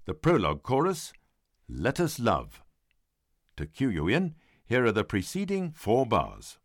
The prologue chorus, Let Us Love. To cue you in, here are the preceding 4 bars.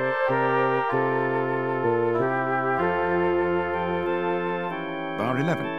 Bar 11.